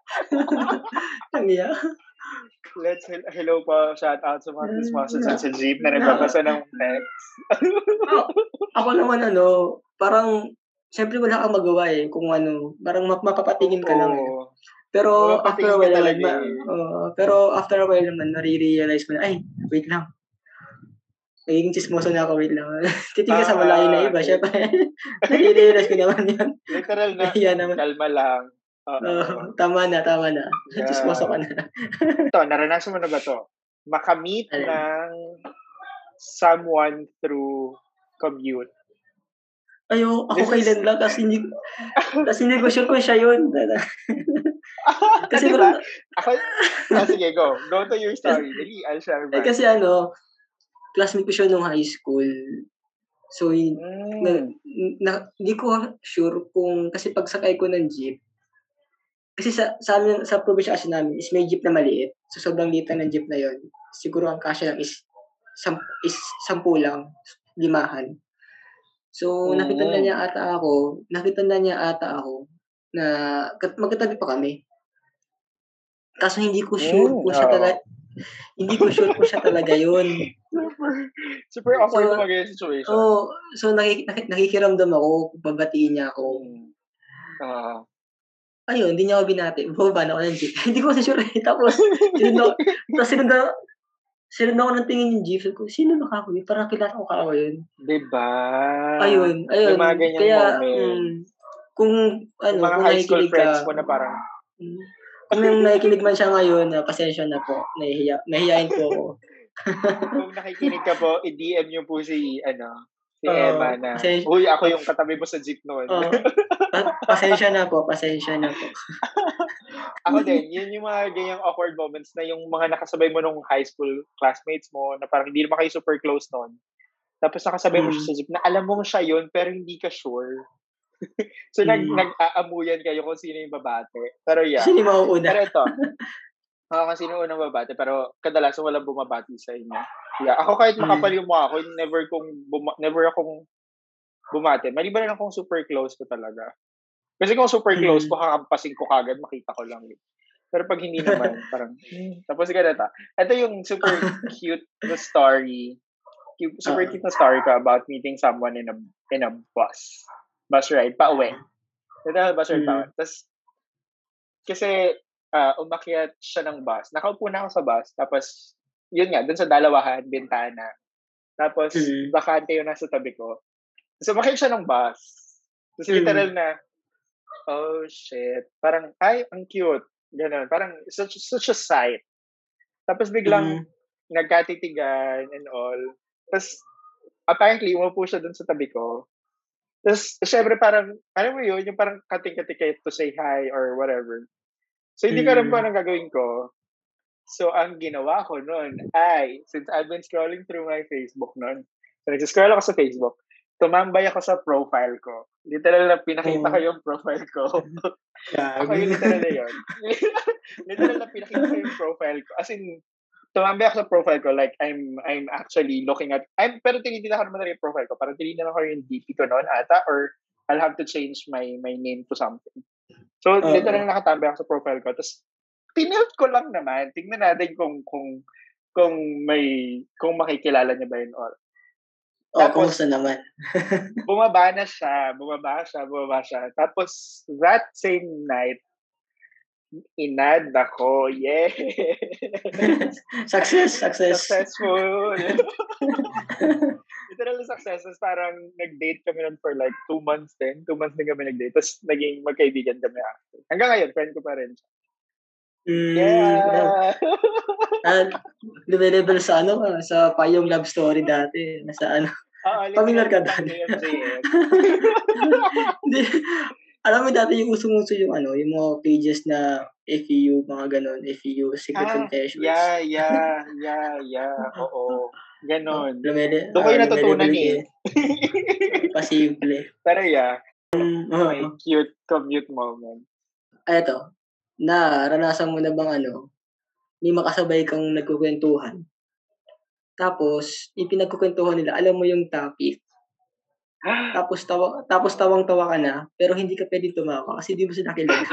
Ang iya. Let's, hello po, shout out sa mga chismosa dyan sa jeep na nagbabasa ng text. ako, ako naman ano, parang, syempre wala kang magawa eh, kung ano, parang map- mapapatingin ka lang eh. Pero after a while naman, ma- uh, pero after a while naman, nare-realize mo na, ay, wait lang. Nagiging chismoso na ako, wait lang. Titingin sa malayo na iba, syempre. Nare-realize ko naman yan. Literal na, naman. kalma lang. Uh, tama na, tama na. Yeah. Chismoso ka na. Ito, naranasan mo na ba to? Makamit Ay. ng someone through commute. Ayo, ako kailan lang kasi hindi kasi hindi ko sure kung siya yun. Kasi diba? Ako, ah, sige, go. Go to your story. Dali, I'll share eh, kasi ano, classmate ko siya nung high school. So, mm. na, na, hindi ko sure kung, kasi pagsakay ko ng jeep, kasi sa sa, amin, sa probinsya kasi namin is may jeep na maliit. So, sobrang liit ng jeep na yon. Siguro ang kasya lang is, sam, is sampu lang, limahan. So, mm. nakita na niya ata ako, nakita na niya ata ako, na magkatabi pa kami. Kaso hindi ko sure mm, kung siya oh. talaga, hindi ko sure kung siya talaga yun. Super, super awkward so, na yung situation. Oh, so, nakik- nakik- nakikiramdam ako, babatiin niya ako. Uh, Ayun, hindi niya ako binati. Bumaba na ako ng jeep. Hindi ko kasi sure. Tapos, sinunod ako, tapos sinunod Sinunod ako ng tingin yung jeep. Ko, sino nakakawin? Parang kilala ko kakawin yun. Diba? Ayun, ayun. Yung mga ganyang kaya, moment. Um, kung, ano, yung mga kung high school friends ka, mo na parang, um, kung yung nakikinig man siya ngayon, uh, pasensya na po. Nahihiya, nahihiyain po ako. Kung nakikinig ka po, i-D M niyo po si, ano, si uh, Emma na, pasensya, uy, ako yung katabi mo sa jeep noon. Uh, pasensya na po, pasensya na po. Ako din, yun yung mga ganyang awkward moments na yung mga nakasabay mo nung high school classmates mo na parang hindi naman kayo super close noon. Tapos nakasabay mm. mo siya sa jeep na alam mo siya yun pero hindi ka sure. So mm. nag, nag-aamuyan kayo kung sino yung babate. Pero yeah. Sino yung mauuna? Pero ito, ako kasi sino unang babate pero kadalasan walang bumabati sa inyo. Yeah, ako kahit makapal yung mukha ko, never kong buma- never akong bumate. Maliban lang akong super close ko talaga. Kasi kung super close ko, kakampasin ko kagad, makita ko lang yun. Pero pag hindi naman, parang, tapos ganito. Ito yung super cute na story. cute, super Oo. cute na story ko about meeting someone in a in a bus. Bus ride, pa uwi. Ito, bus ride pa uwi. Mm. Tapos, kasi, ah, umakyat siya ng bus. Nakaupo na ako sa bus. Tapos, yun nga, dun sa dalawahan, bintana. Tapos, Mm. bakante yung nasa tabi ko. Tapos, umakyat siya ng bus. Tapos, literal Mm. na, oh, shit. Parang, ay, ang cute. Ganon. Parang, such, such a sight. Tapos, biglang, Mm. nagkatitigan and all. Tapos, apparently, umupo siya dun sa tabi ko. Tapos, syempre parang, alam mo yun, yung parang kating-kati kayo to say hi or whatever. So, hindi ko alam kung Mm. anong gagawin ko. So, ang ginawa ko noon ay, since I've been scrolling through my Facebook noon, so, nagsiscroll ako sa Facebook, tumambay ako sa profile ko. Literal na pinakita ko Oo. yung profile ko. Ako Gago. yung literal na yun. Literal na pinakita ko yung profile ko. As in, tumambay ako sa profile ko, like, I'm I'm actually looking at, I'm, pero tinitignan ko naman na yung profile ko. Parang tinitignan ko yung D P ko noon ata, or I'll have to change my my name to something. So, literal Oo. na nakatambay ako sa profile ko. Tapos, tinilt ko lang naman. Tingnan natin kung, kung, kung may, kung makikilala niya ba yun or. Oh, Tapos, kumusta naman? bumaba na siya, bumaba siya, bumaba siya. Tapos, that same night, inad ako. Yes! Success, success. Successful. Literal successes. Parang nag-date kami nun for like two months din. Two months din kami nag-date. Tapos naging magkaibigan kami after. Hanggang ngayon, friend ko pa rin siya. Mm, Yeah! ah, lumilevel sa ano, sa payong love story dati. Nasa ano, Oo, familiar literal ka pang doon? J M J S. Hindi. Alam mo dati yung usong-uso yung ano, yung mga pages na F U, mga ganon, F U, Secret Ah, Confessions. yeah, yeah, yeah, yeah. Oo. Oh, Ganon. lumele Doon ko ah, yung natutunan lumilevel eh. kayo. Pasimple. Pero yeah, Hmm, my oo. cute commute moment. Eto, naranasan mo na bang ano, may makasabay kang nagkukuwentuhan, tapos yung pinagkukuwentuhan nila alam mo yung topic, tapos tawa tapos tawang-tawa ka na, pero hindi ka puwedeng tumawa kasi di mo sila kilala.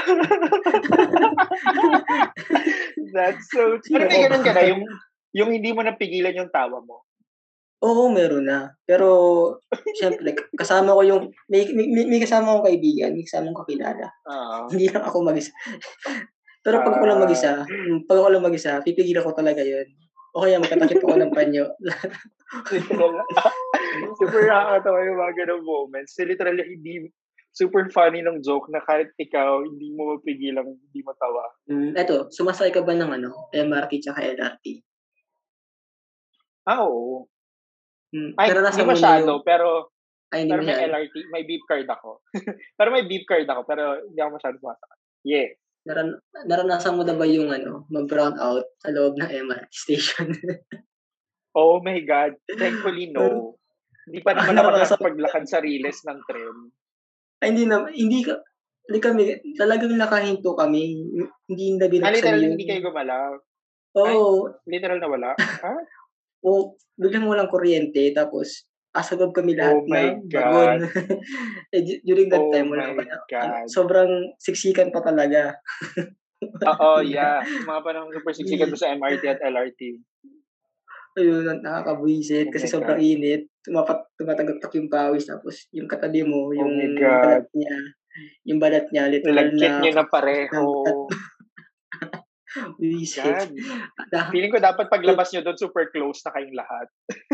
That's so pero Sino may ka ba? ganun ka na, yung yung hindi mo napigilan yung tawa mo? Oo, meron na. Pero siyempre kasama ko yung may may may kasama akong kaibigan, may kasama akong kakilala. Oo. Hindi lang ako mag-isa. Pero 'pag ako lang Ah. mag-isa, hmm, 'pag ako lang mag-isa, pipigilan ko talaga yun. O kaya magtatakip ako ng panyo. Literal na super nakakatawa yung mga gano'ng moments. So, literal hindi super funny nung joke na kahit ikaw hindi mo mapigilang hindi matawa. Hmm, eto, sumasakay ka ba ng ano, M R T tsaka L R T? Ah, oo. Hmm, Ay, hindi naranasan mo na yung masyado, pero ay hindi pero may masyado? L R T, may beep card ako. Pero may beep card ako, pero hindi ako masyadong sumasakay. Yes. Naran naranasan mo na ba yung ano, mag-brown out sa loob ng M R T station? Oh my God, thankfully no. Hindi pa Ah, naman ako naranasan mo na? nakakapaglakad sa riles ng tren. Ay hindi naman, hindi ka hindi kami talagang nakahinto kami, hindi na Ah, binuksan literal yung hindi kayo gumalaw? Ay, oo. literal na wala? Ah? O biglang walang kuryente tapos nasa loob kami Oh lahat my ng God. wagon. Eh, du during that Oh time wala my pa na ano, God. sobrang siksikan pa talaga. Oo, Yun nga. yeah. Mga panahong super siksikan pa sa M R T at L R T. Ayun, nakakabwisit Oh kasi my sobrang God. init, tumapat tumatagaktak yung pawis tapos yung katabi mo Oh yung my balat God. niya yung balat niya literal Nilagkit na niyo na kakapkit pareho. ng balat. Buwisit. God. Feeling ko dapat paglabas niyo dun super close na kayong lahat.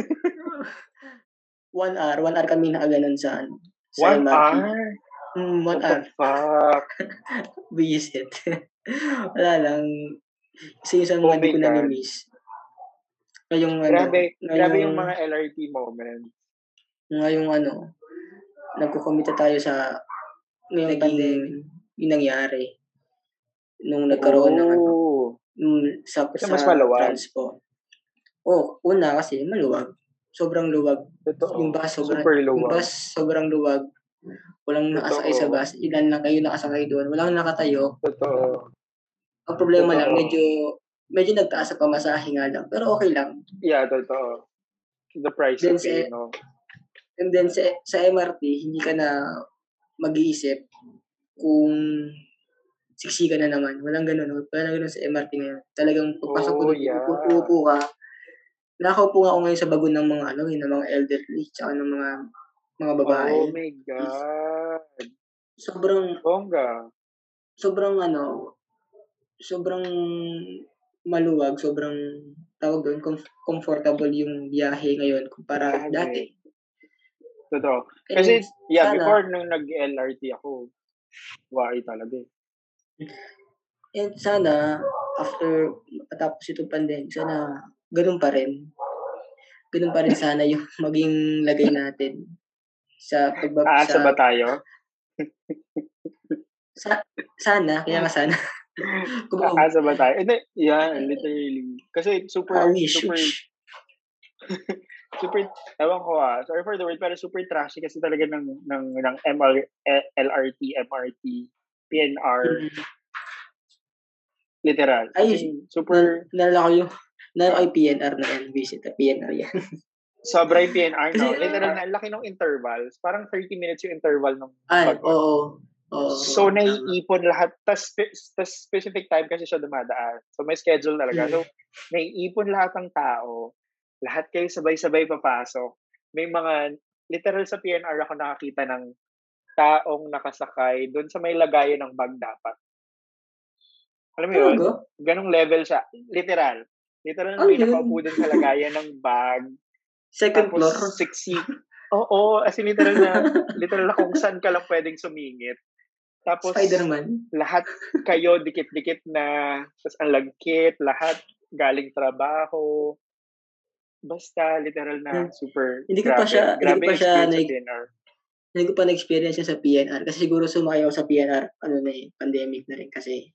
one hour, one hour kaming nakaganon sa ano, sa One M R T. hour? Hmm, one What the hour. fuck? Buwisit. Wala lang, isa yun sa Oh mga di my ko God. nami-miss. Ngayong ano, Grabe, grabe yung ngayong mga L R T moments. ngayong ano, nagko-commute na tayo sa ngayong Naging pandemic, yung nangyari. Nung nagkaroon ng ano, Oh. hmm, sa Kasi mas sa maluwag. transpo. Oh, una kasi maluwag, sobrang luwag. Yung Totoo, bus sobrang super yung luwag. bus sobrang luwag. Walang nakasakay sa Totoo. bus, ilan lang kayo nakasakay dun, walang nakatayo. Totoo. Ang problema lang Totoo. medyo medyo nagtaas sa pamasahe nga lang, pero okey lang. Yeah, totoo. The price Then you sa pay, 'no? and then sa sa M R T hindi ka na mag-iisip kung siksikan na naman, walang gano'n, wala na gano'n sa M R T ngayon. Talagang pagpasok mo Oh, dun uupo yeah. uupo ka Nakaupo nga ako ngayon sa bagon ng mga ano, eh, ng mga elderly tsaka ng mga mga babae. Oh my Is God! sobrang Bongga. sobrang ano, sobrang maluwag, sobrang tawag dun, comf comfortable yung biyahe ngayon kumpara dati. Grabe. Totoo. And Kasi, yeah, before sana nung nag-L R T ako, wai talaga, eh. and sana after matapos itong pandemic, sana ganun pa rin. Ganun pa rin sana yung maging lagay natin sa pagbab Aasa ba sa tayo? sa sana, kaya nga sana. Kumbaga, Aasa ba tayo? Hindi, yeah, literally. Kasi super, ah, wish, super, wish. super, ewan ko ah, sorry for the word, pero super trashy kasi talaga ng, ng, ng M R, L R T, M R T, P N R, Mm. literal. As Ay, in, super, na naalala ko yung naalala ko yung P N R na yan, visit P N R yan. sobra yung P N R, Kasi, no? Literal na, laki ng intervals. Parang thirty minutes yung interval ng ay, bagon. oo. Oo, So, oo, tama. naiipon lahat. Tas, tas specific time kasi siya dumadaan. So, may schedule talaga. Mm. So, naiipon lahat ng tao. Lahat kayo sabay-sabay papasok. May mga, literal sa P N R ako nakakita ng taong nakasakay doon sa may lagayan ng bag dapat. Alam mo yun? Talaga? Ganong level siya. Literal. Literal Ano may yun? nakaupo doon sa lagayan ng bag. Second Tapos, floor? sexy. Oo, as in literal na, literal na kung saan ka lang pwedeng sumingit. Tapos, Spider-Man? lahat kayo dikit-dikit na, tapos ang lagkit, lahat galing trabaho. Basta, literal na, Hmm. super Hindi ko pa grabe. siya, hindi Grabe ko pa siya experience na, sa P N R. hindi ko pa na-experience yun sa P N R. Kasi siguro sumakay ako sa P N R, ano na eh, pandemic na rin kasi.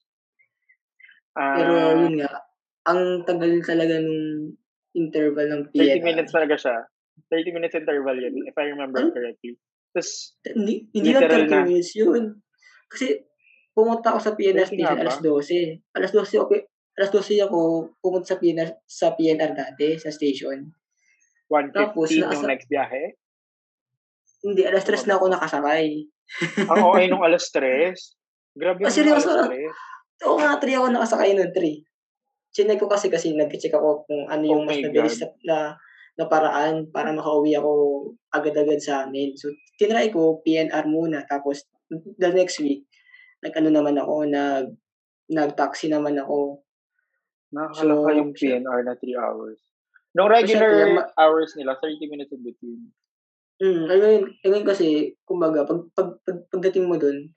Pero Ah, yun nga, ang tagal talaga nung interval ng P thirty N R. minutes talaga siya. thirty minutes interval yun, if I remember Ano? correctly. Tapos, Hindi, hindi lang literal thirty na, minutes yun. Kasi pumunta ako sa P N R thirty nga station ba? alas dose. Alas dose ako, alas dose ako pumunta sa P N R, sa P N R dati, sa station. Tapos, one fifteen yung nakasa, next biyahe? hindi, alas tres na Tumaba ako pa. nakasakay. Ang okay nung alas tres. Grabe Ah, naman yung seryoso? alas tres. Oo nga, three ako nakasakay nun, three. Chinek ko kasi kasi nag-check ako kung ano Oh yung mas my mabilis God. na, na, na paraan para makauwi ako agad-agad sa amin. So, tinry ko P N R muna. Tapos, the next week, nag-ano naman ako, nag, nag-taxi naman ako. So, Nakakalaka yung P siya, N R na three hours. Nung so syempre, regular ma- hours nila, thirty minutes in between. mm, ayun, ayun kasi, kumbaga, pag, pag, pag, pagdating mo dun,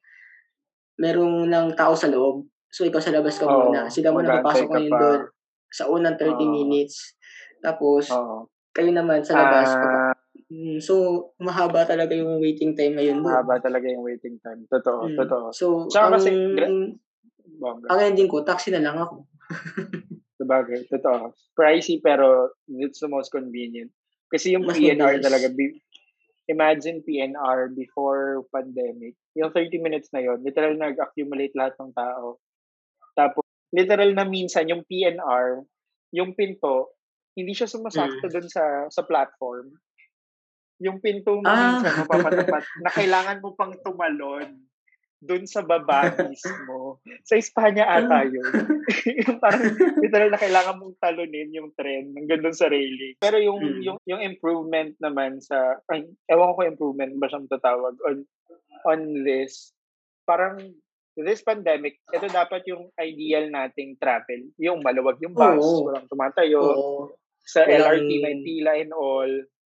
merong lang tao sa loob. So, ikaw sa labas ka muna. Oo, Sila muna mag-aantay papasok ka ngayon pa. doon sa unang thirty Oo, minutes. Tapos, oo. kayo naman sa labas. Papa, Ah, mm, so, mahaba talaga yung waiting time ngayon doon. mahaba talaga yung waiting time. Totoo, Mm. totoo. So, Tsaka ang, kasi, gra- bongga. ang ending ko, taxi na lang ako. Sabagay, totoo. Pricey pero it's the most convenient. Kasi yung Mas P N R mabilis. talaga, be- imagine P N R before pandemic. Yung thirty minutes na yon, literal nag-accumulate lahat ng tao. Tapos, literal na minsan yung P N R, yung pinto, hindi siya sumasakto Mm. dun sa sa platform. Yung pinto mo Ah. minsan mapapatapat na kailangan mo pang tumalon dun sa baba mismo. Sa Espanya ata yun. Yung parang literal na kailangan mong talunin yung tren hanggang dun sa railing. Pero yung Mm. yung yung improvement naman sa ay, ewan ko kung improvement ba siyang tatawag on on this, parang this pandemic, ito dapat yung ideal nating travel. Yung maluwag yung bus, Oo. walang tumatayo. Oo. Sa Walang L R T may pila and all.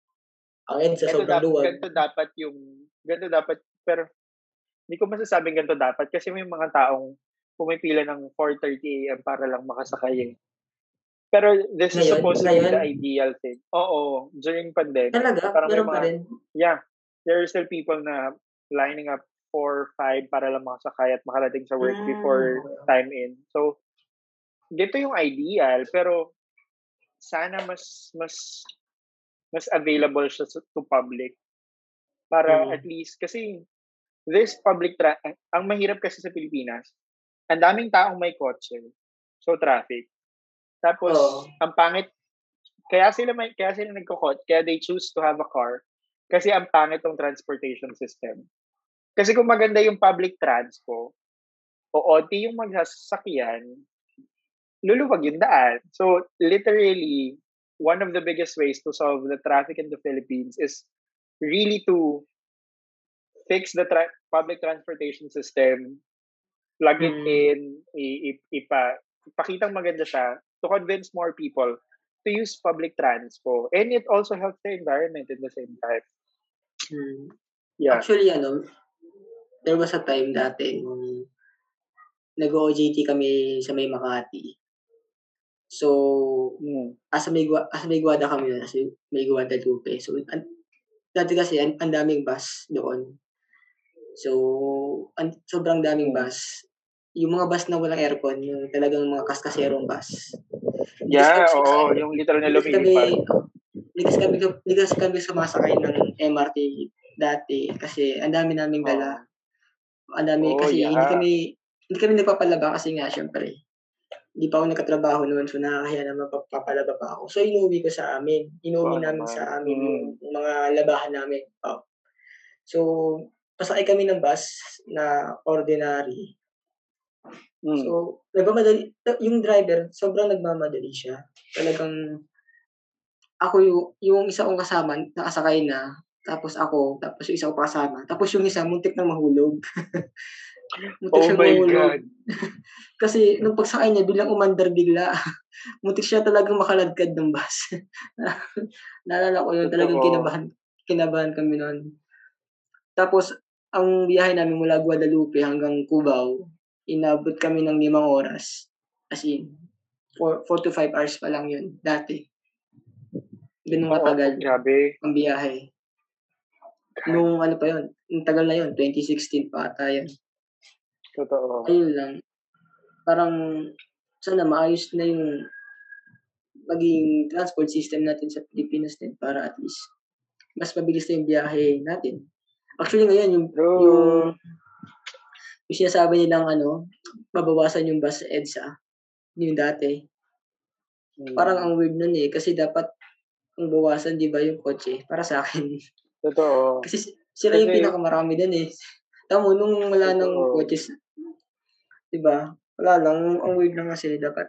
ang EDSA Ito sobrang dapat, luwag. ganito dapat yung, ganito dapat, pero hindi ko masasabing ganito dapat kasi may mga taong pumipila ng four thirty a m para lang makasakay eh. Pero this is Ngayon? supposed to be Ngayon? the ideal thing. Oo, during pandemic. Talaga? Parang may Meron pa mga, rin? yeah, there are still people na lining up for five para lang makasakay at makarating sa work Mm. before time in. So, dito yung ideal, pero sana mas mas mas available siya sa- to public para Mm. at least kasi this public tra- ang mahirap kasi sa Pilipinas, ang daming taong may kotse. So traffic. Tapos Oo. ang pangit kaya sila may kaya sila nagko-kotse, kaya they choose to have a car kasi ang pangit ng transportation system. Kasi kung maganda yung public transpo o onti yung magsasakyan, luluwag yung daan. So literally one of the biggest ways to solve the traffic in the Philippines is really to fix the tra- public transportation system, plug it Mm, in, i- i- ipa, ipakitang maganda siya to convince more people to use public transpo. And it also helps the environment at the same time. mm. Yeah. Actually, ano, there was a time dati nung nag-o-O J T kami sa may Makati. So, Mm. asa may gwa asa may Guada kami nun, asa may Guadalupe. So, an dati kasi ang ang daming bus doon. So, an sobrang daming Mm. bus. Yung mga bus na walang aircon, yung talagang mga kaskaserong bus. Hindi kasi kami Yeah, oo. sumasakay Yung literal na hindi kasi kami lumilipad. hindi kasi kami hindi kasi kami sumasakay ng M R T dati kasi ang dami naming dala. Oo. Ang dami Oh, kasi hindi yeah. kami hindi kami nagpapalaba kasi nga siyempre hindi pa ako nagkatrabaho noon, so nakakahiya naman pa papalaba pa ako. So inuwi ko sa amin, Oo inuwi namin naman. sa amin yung Mm. mga labahan namin, oo. So, pasakay kami ng bus na ordinary. Mm. So, nagmamadali yung driver sobrang nagmamadali siya. Talagang ako yung yung isa kong kasama nakasakay na, tapos ako, tapos yung isa kong kasama, tapos yung isa muntik na mahulog. Muntik Oh siyang my mahulog. God. Kasi nung pagsakay niya biglang umandar bigla. Muntik siya talagang makaladkad ng bus. Naalala ko yun, talagang Totoo. kinabahan kinabahan kami nun. Tapos ang biyahe namin mula Guadalupe hanggang Cubao, inabot kami ng limang oras. As in, four four to five hours pa lang yun dati. Ganun Oo, katagal grabe. ang biyahe. Nung ano pa yun, ang tagal na yun, twenty sixteen pa ata yun. Totoo. Ayun lang, parang sana maayos na yung maging transport system natin sa Pilipinas din para at least mas mabilis na yung biyahe natin. Actually ngayon yung yung True. yung sinasabi nilang ano, babawasan yung bus sa EDSA, yung dati. Parang Mm. ang weird nun, eh, kasi dapat ang bawasan 'di ba yung kotse, para sa'kin. Totoo. Kasi si sila yung Kasi pinakamarami dun, eh. Tignan mo nung wala ng totoo. kotse 'di ba, wala lang, ang weird lang kasi dapat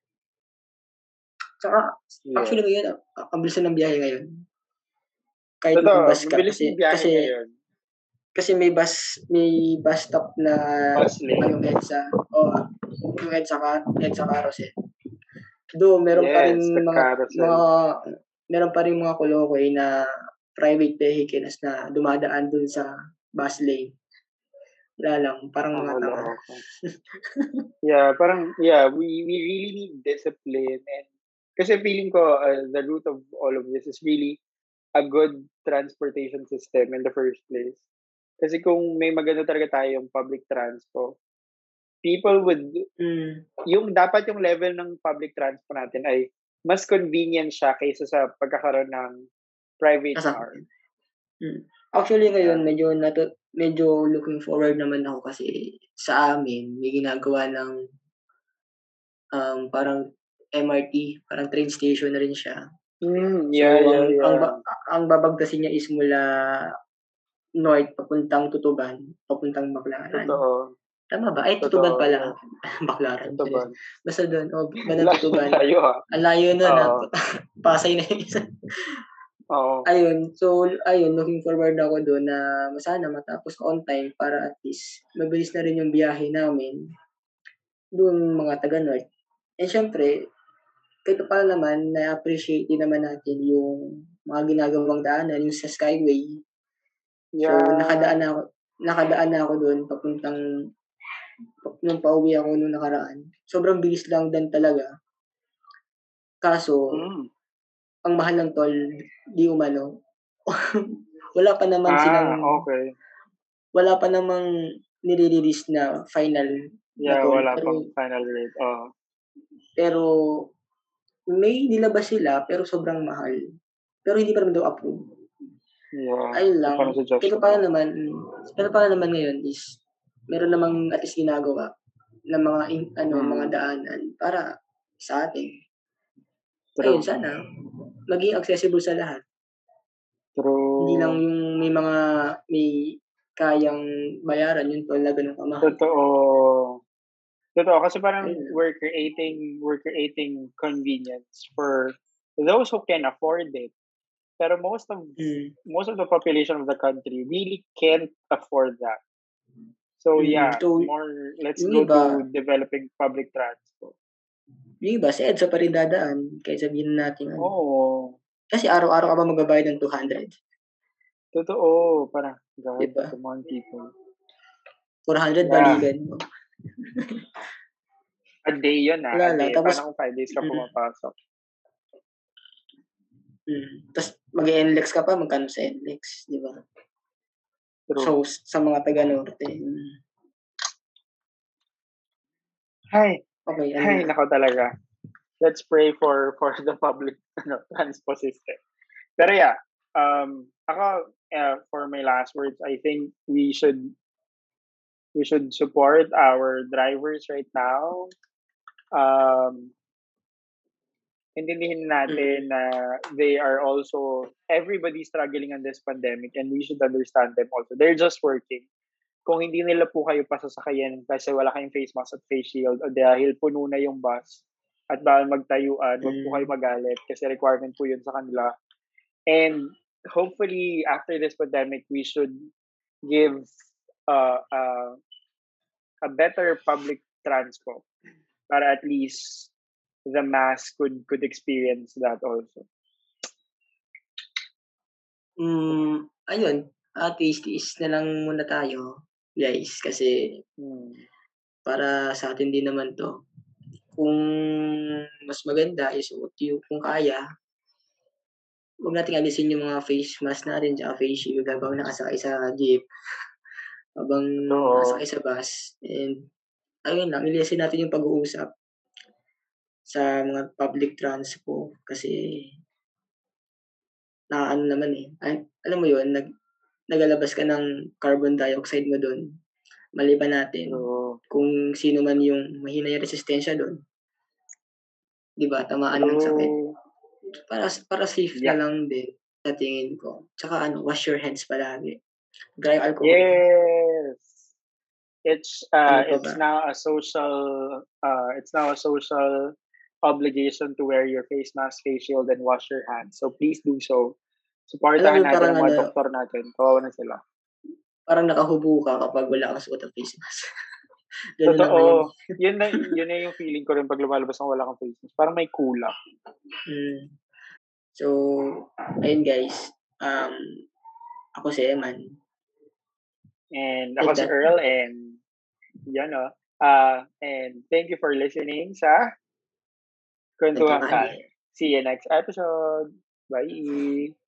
tsaka Yeah. actually ngayon, ah, ang bilis na ng biyahe ngayon. Kahit Totoo, mag-bus ka mabilis kasi yung biyahe kasi ngayon. kasi may bus may bus stop na Bus pa lane. yung EDSA, oo, yung EDSA ka EDSA Carousel. Though meron pa ring Yes, the mga mga carousel. meron pa ring mga kolokoy na private vehicles na dumadaan dun sa bus lane. Wala lang, parang Ang mga tanga. loko. Yeah, parang yeah, we we really need discipline and kasi feeling ko uh, the root of all of this is really a good transportation system in the first place. Kasi kung may maganda talaga tayong public transpo, people would Hmm, yung dapat yung level ng public transpo natin ay mas convenient siya kaysa sa pagkakaroon ng private car. sasakyan. Hmm. Actually ngayon Yeah. medyo natu medyo looking forward naman ako kasi sa amin may ginagawa ng, um, parang M R T, parang train station na rin siya. Mm, yeah, So yeah, ang ang yeah. ba ang babagtasin niya is mula north papuntang Tutuban, papuntang Baclaran. Totoo. Tama ba? Ay Tutuban Totoo, pala, yeah. Baclaran tuloy. Tutuban. Basta dun, oh, bandang Tutuban. Layo ah. Ang layo nun, ah, Oo. Pasay na yung isa. Oo. Ayun, so ayun looking forward ako dun na sana matapos on time para at least mabilis na rin yung biyahe namin dun mga taga-North. And siyempre kahit papaano naman na-appreciate din naman natin yung mga ginagawang daanan, yung sa Skyway. So nakadaan Yeah. na ako nakadaan na ako dun papuntang nung pauwi ako nung nakaraan. Sobrang bilis lang din talaga. Kaso Mm. ang mahal ng toll, 'di umano. Wala pa naman Ah, silang okay. wala pa namang nire-release na final na Yeah, toll, wala pero pang final rate. Oo. pero may nilabas sila pero sobrang mahal. Pero hindi pa naman daw approve. Yeah. Ayun So, lang, parang kahit suggestion papaano lang. naman kahit papaano naman ngayon is meron namang at least ginagawa na mga in ano, mga Mm. daanan para sa atin. Ayun, True. sana maging accessible sa lahat. Hindi lang True. yung may mga may kayang bayaran yung toll na gano'n kamahal. Totoo. Totoo kasi parang Ayun lang. we're creating we're creating convenience for those who can afford it. Pero most of Mm. most of the population of the country really can't afford that. So Mm. yeah, So, more let's yung go iba, to developing public transport. yung iba sa EDSA pa rin dadaan, kaya sabihin natin ano. Oo. Kasi araw-araw ka ba magbabayad ng two hundred? Totoo, parang God, Diba? come on people. four hundred Yeah. balikan mo. A day yun ah, Wala a lang. day. Tapos, Paano kung five days ka mm, pumapasok? mm. Tapos mag-N-L E X ka pa, magkano sa N L E X, di ba? True. So, sa mga taga-norte. Mm. Hi. Okay, ano Hi, na? nako talaga. Let's pray for for the public ano, transport system. Pero yeah, um, ako, uh, for my last words, I think we should we should support our drivers right now. Um, intindihin natin Mm. na they are also, everybody struggling on this pandemic and we should understand them also. They're just working. Kung hindi nila po kayo pasasakayan kasi wala kayong face mask at face shield o dahil puno na yung bus at bawal magtayuan, wag po kayo Mm. magalit kasi requirement po yun sa kanila. And hopefully, after this pandemic, we should give uh, uh, a better public transport para at least the mass could could experience that also. Mm, ayun, at least tiis na lang muna tayo, guys, kasi Hmm. para sa atin din naman 'to. Kung mas maganda isuot yung kung kaya, huwag nating alisin yung mga face mask natin tsaka face shield habang nakasakay sa jeep, habang Totoo. nakasakay sa bus, and ayun lang, ilisin natin yung pag-uusap sa mga public transpo kasi naaano naman, eh, ay alam mo yun, nag naglalabas ka ng carbon dioxide mo dun. Maliban natin True. kung sino man yung mahina yung resistensya dun. 'Di ba, tamaan ng sakit. True. Para para safe na Yeah. lang din sa tingin ko. Tsaka ano, wash your hands palagi. Dry alcohol. Yes. It's uh Ano pa it's ba? now a social uh it's now a social obligation to wear your face mask, face shield, and wash your hands. So please do so. Alam Supportahan mo natin parang ang mga ano, doktor natin. Kawawa na sila. parang nakahubo ka kapag wala kang suot na face mask. Ganun na ngayon. Totoo. Yun na yun na yung feeling ko rin pag lumalabas ng wala kang face mask. Parang may kulang. Mm. So, ayun guys, um, ako si Eman. And With ako si that, Earl and yan o. Uh, and thank you for listening sa Kwentuhan nagkakali. Tayo. See you next episode. Bye!